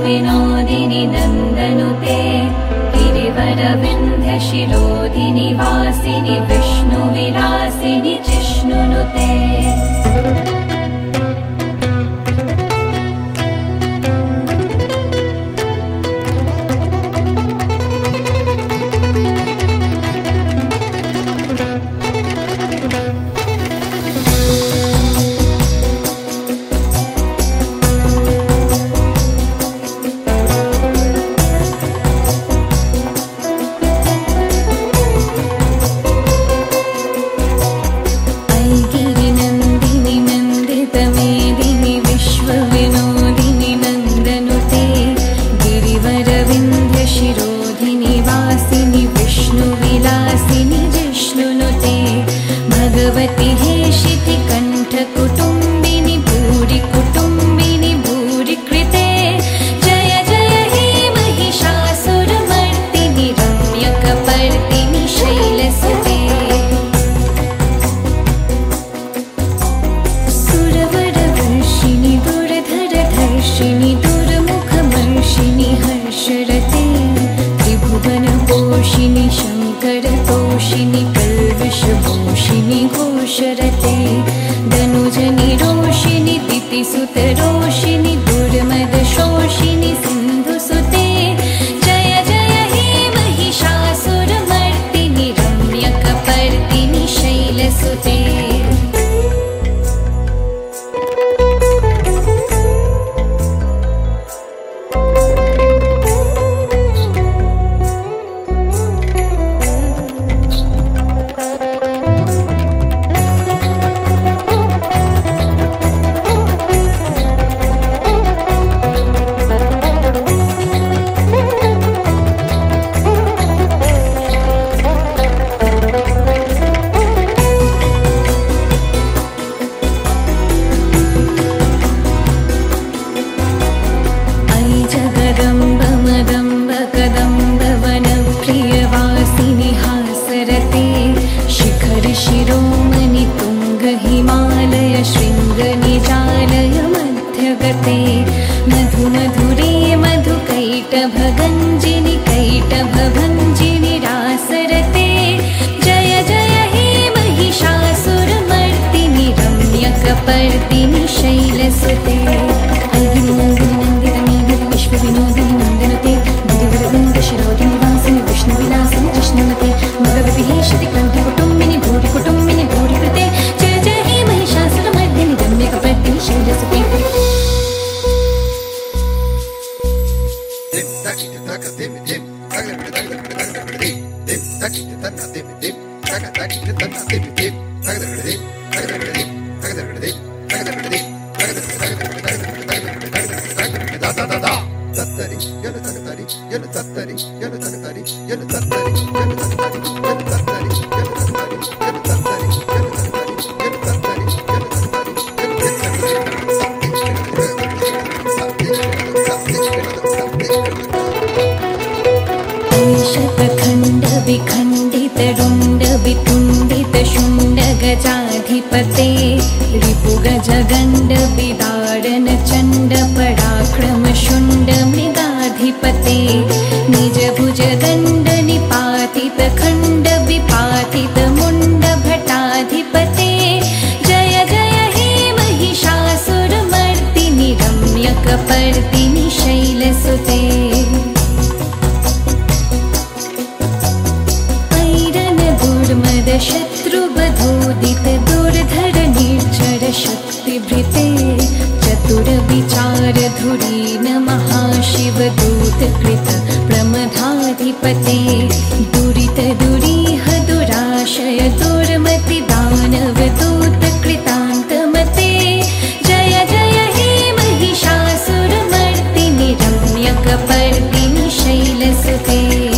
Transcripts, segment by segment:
विनोदिनि नन्दनुते गिरिवरविन्ध्य शिरोधिनि वासिनि विष्णुविलासिनि जिष्णुनुते। गजाधिपते रिपुगजगण्ड विदारण चण्ड पराक्रम शुण्ड मृगाधिपते निज भुज दण्ड निपातित खण्ड विपातित मुण्ड भटाधिपते जय जय हे महिषासुरमर्दिनि रम्यकपर्दिनि शैलसुते शत्रुवधोदित दुर्धर निर्झर शक्तिभृते चतुर विचार धुरीन महाशिव दूत कृत प्रमथाधिपते दुरित दुरीह दुराशय दुर्मति दानव दूत कृतान्तमते जय जय हे महिषासुरमर्दिनि रम्यकपर्दिनि शैलसुते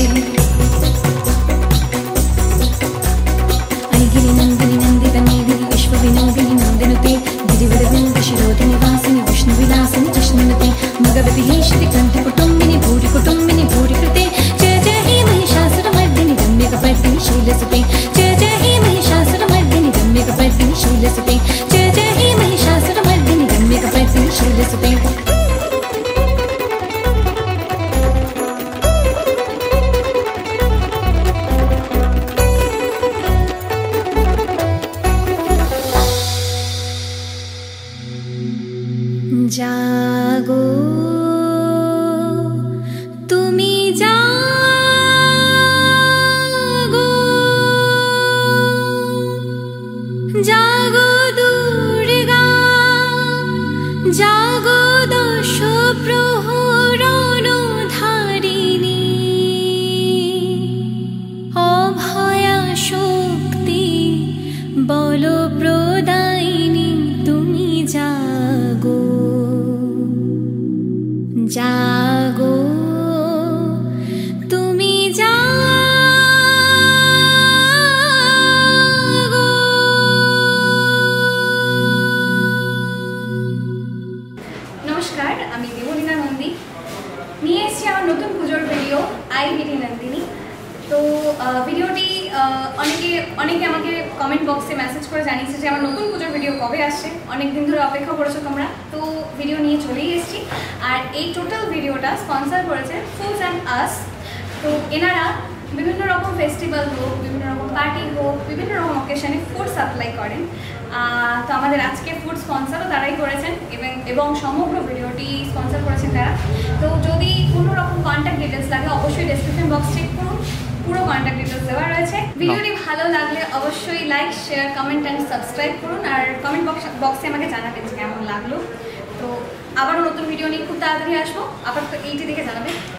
शिरोधिनिवासिनि विष्णुविलासिनि जिष्णुनुते मगवति हेशिति कण्ठकुटुम्बिनि भूरि कुटुम्बिनि भूरि कृते जय जय हे महिषासुरमर्दिनि रम्यकपर्दिनि शैलसुते जय जय हे महिषासुरमर्दिनि रम्यकपर्दिनि शैलसुते जय जय हे महिषासुरमर्दिनि रम्यकपर्दिनि शैलसुते জাগো তুমি জাগো। নমস্কার, আমি দেবলীনা নন্দী নিয়ে এসেছি আমার নতুন পুজোর ভিডিও আই বিটি নন্দিনী। তো ভিডিওটি অনেকে আমাকে কমেন্ট বক্সে মেসেজ করে জানিয়েছে যে আমার নতুন পুজোর ভিডিও কবে আসছে, অনেক দিন ধরে অপেক্ষা করেছো তোমরা। তো ভিডিও নিয়ে চলেই এসেছি। আর এই টোটাল ভিডিওটা স্পন্সর করেছে ফুডস অ্যান্ড আস। তো এনারা বিভিন্ন রকম ফেস্টিভ্যাল হোক, বিভিন্ন রকম পার্টি হোক, বিভিন্ন রকম অকেশনে ফুড সাপ্লাই করেন। তো আমাদের আজকে ফুড স্পন্সরও তারাই করেছেন এবং সমগ্র ভিডিওটি স্পন্সর করেছেন তারা। তো যদি কোনো রকম কন্ট্যাক্ট ডিটেলস লাগে অবশ্যই ডেসক্রিপশন বক্স চেক করুন, পুরো কন্ট্যাক্ট ডিটেলস দেওয়া রয়েছে। ভিডিওটি ভালো লাগলে অবশ্যই like, share, comment and subscribe করুন। আর কমেন্ট বক্সে আমাকে জানাবেন যে কেমন লাগলো। তো আবারও নতুন ভিডিও নিয়ে খুব তাড়াতাড়ি আসবো, আপাতত এইটি দেখে জানাবেন।